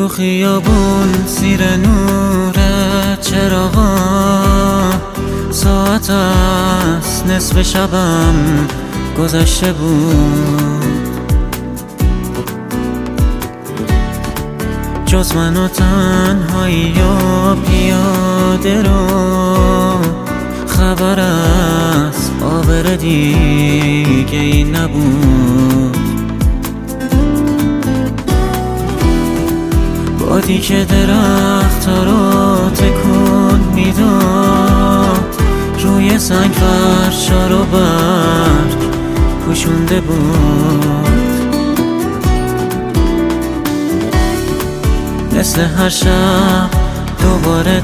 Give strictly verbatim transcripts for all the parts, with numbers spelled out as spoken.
تو خیابون زیر نور چراغا ساعت است نصف شبم گذشته بود. جز من و تنهایی و پیاده رو خبر از آبر دیگه ای نبود. بادی که درخت‌ها رو تکون میداد روی سنگ فرشا رو برگ پوشونده بود. مثل هر شب دوباره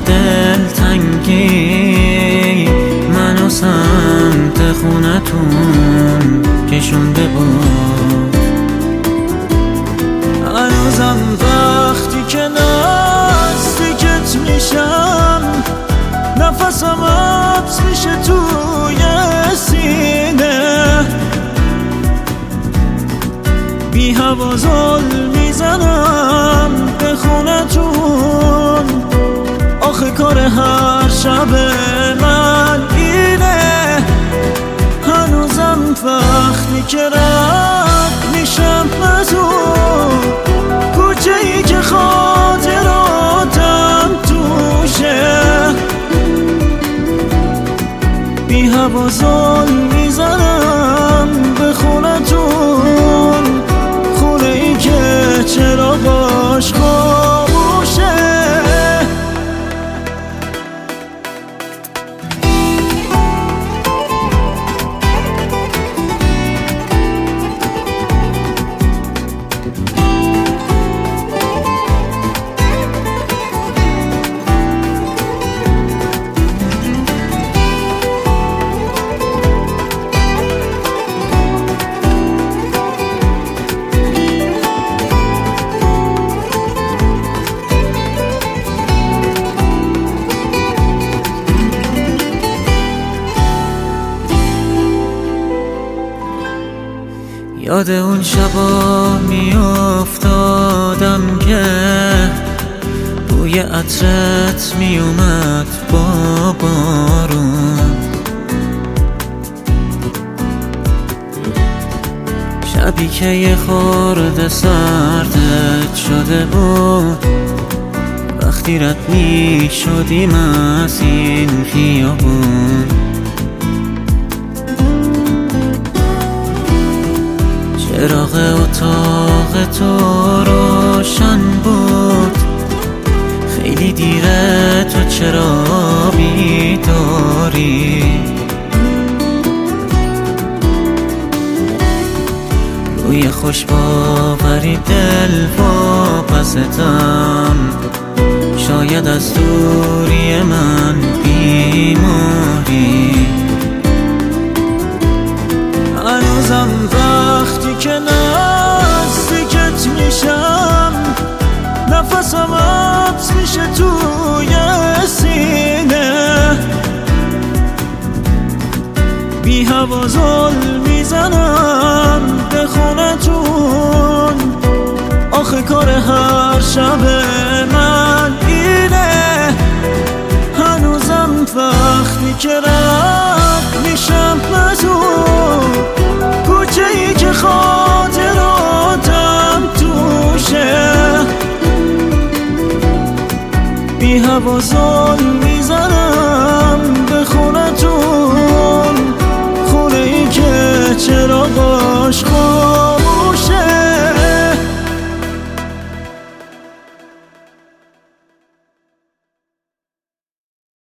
دلتنگی منو سمت خونتون کشونده بود. هنوزم وقتی که نزدیکت میشم نفسم حبس میشه توی سینه، بی هوا زل میزنم به خونتون. آخه کار هر شب من اینه، هنوزم وقتی که رد میشم از اون کوچه ای که خاطراتم توشه، بی هوا زل میزنم به خونتون. خونه ای که چراغاش خاموشه. یاد اون شبا می افتادم که بوی عطرت می اومد با بارون. شبی که یه خورده سردت شده بود وقتی رد می شدیم از این خیابون. چراغ اتاق تو روشن بود، خیلی دیره تو چرا بیداری؟ روی خوش باوری دل واپستم، شاید از دوری من بیماری. هنوزم وقتی که نزدیکت میشم نفسم حبس میشه توی سینه، بی هوا زل میزنم به خونتون. آخه کار هر شب من اینه، هنوزم وقتی که رد میشم از اون کوچه ای که خاطراتم توشه، بی هوا زل